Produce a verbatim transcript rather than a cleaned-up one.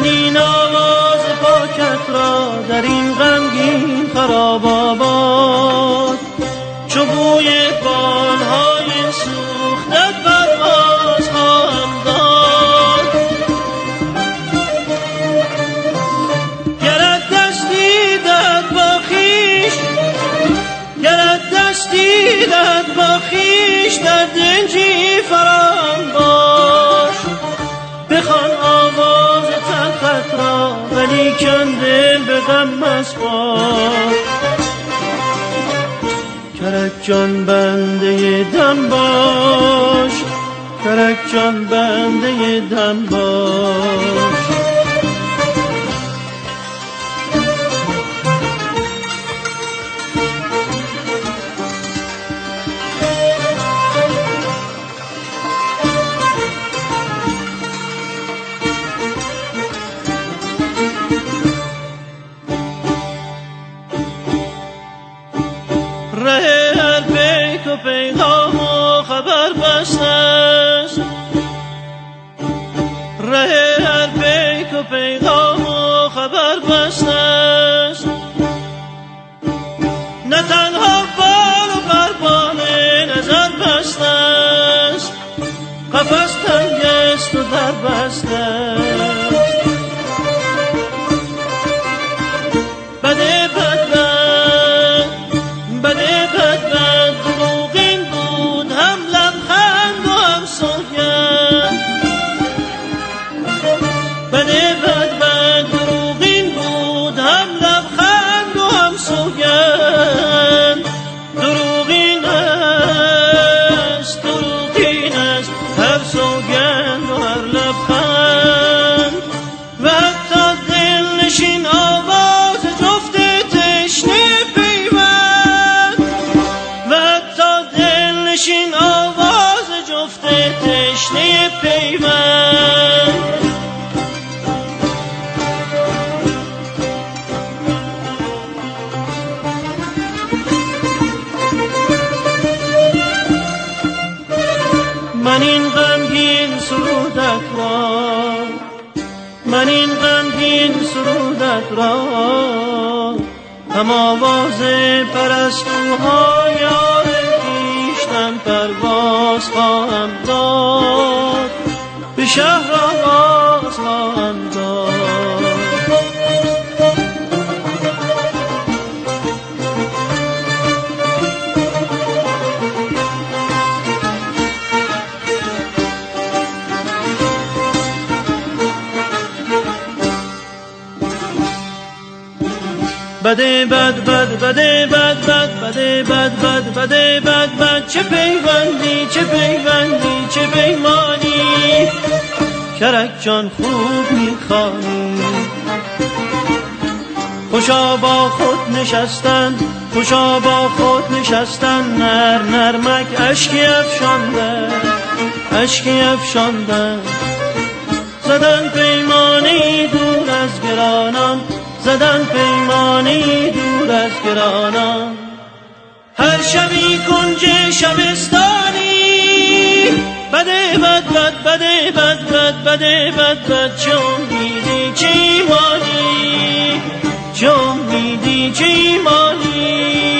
این آواز پاکت را در این غمگین خراب آباد، چو بوی بالهای سوختت پرواز خواهم داد. گرت دستی دهد با خویش، گرت دستی دهد با خویش، در دنجی فراهم باش. بخوان آواز تلخت را ولیکن دل به غم مسپار. کرک جان بنده دم باش، کرک جان بنده دم باش. ره هر پیک و پیغام و خبر بسته است، ره هر پیک و پیغام و خبر بسته است. نه تنها بال و پربال نظر بسته است، قفس تنگ است و در بسته است. بده بد بده بد بد دروغین بود، هم لبخند و هم سوگند. دروغین است دروغین است هر سوگند و هر لبخند. و حتی دلنشین آواز جفت تشنه پیوند، و حتی دلنشین آواز جفت تشنه پیوند. من این غمگین سرودت را، من این غمگین سرودت را، هم آواز پرستوها یار خویشتن پرواز خواهم داد، به شهر آواز خواهم داد. بده بد بد بده بد بد بده بد بد بده بد بد، چه پیوندی چه پیوندی چه پیمانی، کرک جان خوب میخوانی. خوشا با خود نشستن، خوشا با خود نشستن، نر نرمک اشکی افشاندن، اشکی افشاندن. زدن پیمانی دور از گرانان، زدن پیمانی دور از گرانان. هر شبی کنج شبستانی، بده بد بد بده بد بد بده بد بد، چه امیدی چه ایمانی، چه امیدی چه ایمانی.